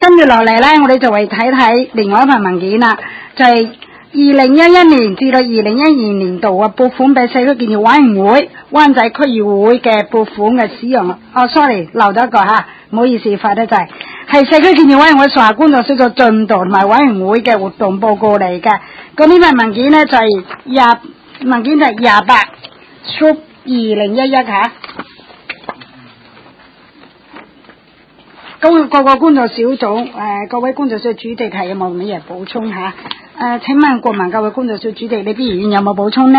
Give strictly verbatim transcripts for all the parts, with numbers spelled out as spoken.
跟住落嚟咧，我哋就會睇睇另外一份文件啦，就係二零一一年至到二零一二年度嘅撥款俾社區建設委員會灣仔區議會嘅撥款嘅使用。哦 ，sorry， 漏咗一個吓，唔好意思，快得滯，係社區建設委員會屬下工作小組進度同埋委員會嘅活動報告嚟嘅。咁呢份文件咧就係廿文件就係廿八 Stroke 二零一一吓。咁各個工作小組誒、呃，各位工作小組主席係有冇乜嘢補充吓？誒、呃，請問國民教育工作小組主席李必如有冇補充呢？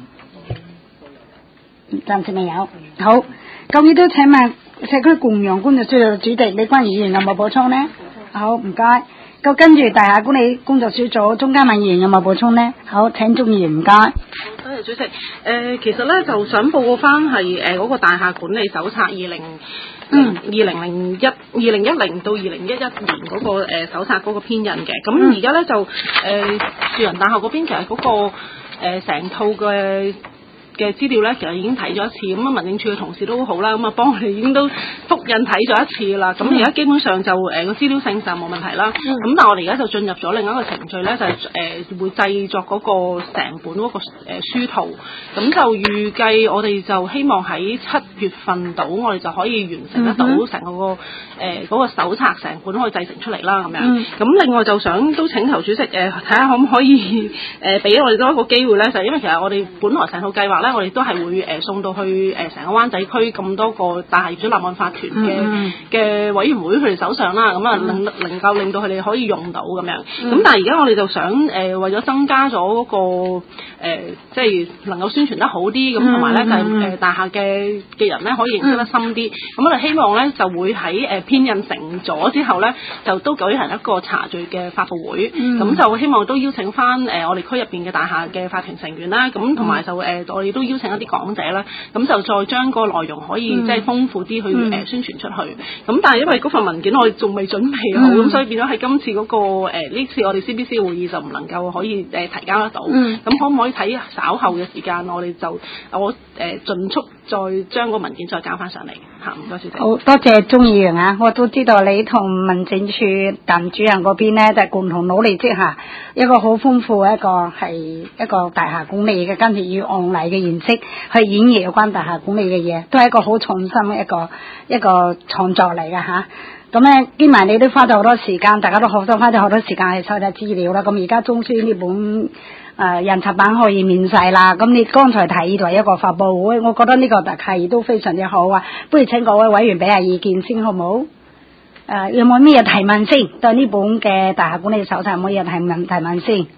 暫時未有。好，咁亦都請問社區共融工作小組主席李君儀議員有冇補充呢？好，唔該。咁跟住大廈管理工作小組鍾嘉敏議員有冇補充呢？好，請鍾議員唔該。 多謝主席。誒、呃，其實咧就想報告翻係誒嗰個大廈管理手冊二零。嗯，二零零一、二零一零到二零一一年嗰、那個誒、呃、手冊嗰個編印嘅，咁而家咧就誒樹仁大學嗰邊其實嗰、那個成、呃、套嘅嘅資料咧，其實已經睇咗一次，咁啊民政處嘅同事都好啦，咁啊幫我哋已經都複印睇咗一次啦，咁而家基本上就誒個、呃、資料性就冇問題啦，咁、嗯、但係我哋而家就進入咗另一個程序咧，就係、是、誒、呃、會製作嗰個成本嗰、那個誒、呃、書圖，咁就預計我哋就希望喺七月份到，我哋就可以完成得到成個個誒嗰個手冊成本可以製成出嚟啦，咁樣。咁、嗯、另外就想都請求主席誒睇下可唔可以誒俾、呃、我哋多一個機會咧，就係、因為其實我哋本來成套計劃咧，我哋都係會誒、呃、送到去誒成、呃、個灣仔區咁多個大廈業主立案法團嘅嘅、嗯、委員會佢哋手上啦，咁啊能能夠令到佢哋可以用到咁樣。咁、嗯、但係而家我哋就想誒、呃、為咗增加咗嗰、那個誒、呃、即係能夠宣傳得好啲，咁同埋咧就係、是、誒、呃、大廈嘅嘅人咧可以認識得深啲。咁、嗯、我哋希望咧就會喺誒編印成咗之後咧，就都舉行一個茶敘嘅發佈會。咁、嗯、就希望都邀請翻誒、呃、我哋區入邊嘅大廈嘅法團成員啦，咁同埋就誒、呃、我哋都邀請一啲講者啦，咁就再將個內容可以、嗯、即係豐富啲去誒、呃、宣傳出去。咁但係因為嗰份文件我哋仲未準備好，咁、嗯、所以變咗喺今次嗰、那個誒呢、呃、次我哋 C B C 會議就唔能夠可以誒、呃、提交得到。咁、嗯、可唔可以睇稍後嘅時間，我哋就我誒盡速再將個文件再交翻上嚟嚇？唔該，小姐。 好多謝鍾議員啊！我都知道你同民政處鄧主任嗰邊咧，就係、共同努力之下，一個好豐富嘅一個係一個大廈管理嘅跟住以案例嘅形式去演繹有關大廈管理嘅嘢，都係一個好創新嘅一個一個創作嚟嘅嚇。咁咧，兼埋你都花咗好多時間，大家都學咗花咗好多時間去收集資料啦。咁而家中書呢本誒、呃、印刷版可以面世啦。咁你剛才提議為一個發佈會，我覺得呢個特係都非常之好啊。不如請各位委員俾下意見先，好唔好？誒、呃，有冇咩嘢提問先？對呢本嘅大廈管理手冊有冇嘢提問提問先？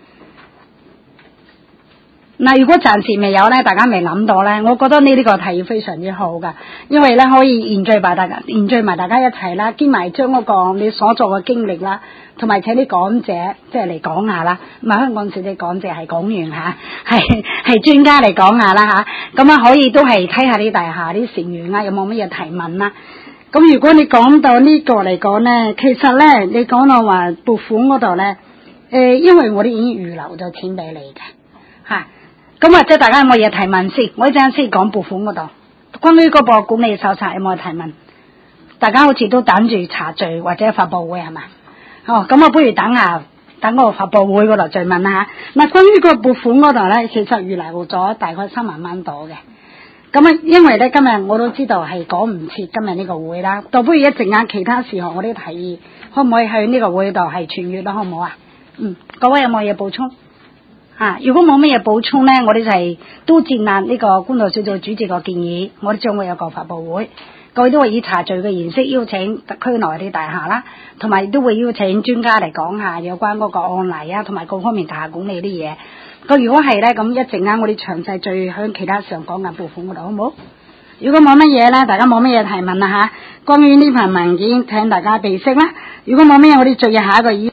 嗱，如果暫時未有咧，大家未諗到咧，我覺得呢呢個提議非常之好噶，因為咧可以凝聚埋大家，凝聚埋大家一齊啦，兼埋將嗰個你所做嘅經歷啦，同埋請啲講者即係嚟講下啦，唔係香港市啲講者係講員嚇，係係專家嚟講下啦嚇，咁啊可以都係睇下啲大廈啲成員啊有冇乜嘢提問啦。咁如果你講到呢個嚟講咧，其實咧你講到話撥款嗰度咧，誒、呃，因為我哋已經預留咗錢俾你嘅嚇。咁或者大家有冇嘢提問先？我一陣先講撥款嗰度，關於嗰個管理手冊有冇提問？大家好似都等住茶敘或者發佈會係嘛？哦，咁我不如等下等嗰個發佈會嗰度再問啦嚇。嗱，關於個撥款嗰度咧，其實預留咗大概三萬蚊到嘅。咁啊，因為咧今日我都知道係講唔切今日呢個會啦，倒不如一陣間其他事項我都提議，可唔可以去呢個會度係傳閱啦？好唔好啊？嗯，各位有冇嘢補充？啊！如果冇乜嘢補充咧，我哋就係都接納呢個工作小組主席個建議，我哋將會有個發佈會，各位都會以茶敘嘅形式邀請區內啲大廈啦，同埋都會邀請專家嚟講下有關嗰個案例啊，同埋各方面大廈管理啲嘢。咁如果係咧，咁一陣間我哋詳細再喺其他上講緊撥款嗰度，好唔好？如果冇乜嘢咧，大家冇乜嘢提問啦嚇。關於呢份文件，請大家備悉啦。如果冇乜嘢，我哋進入下一個議。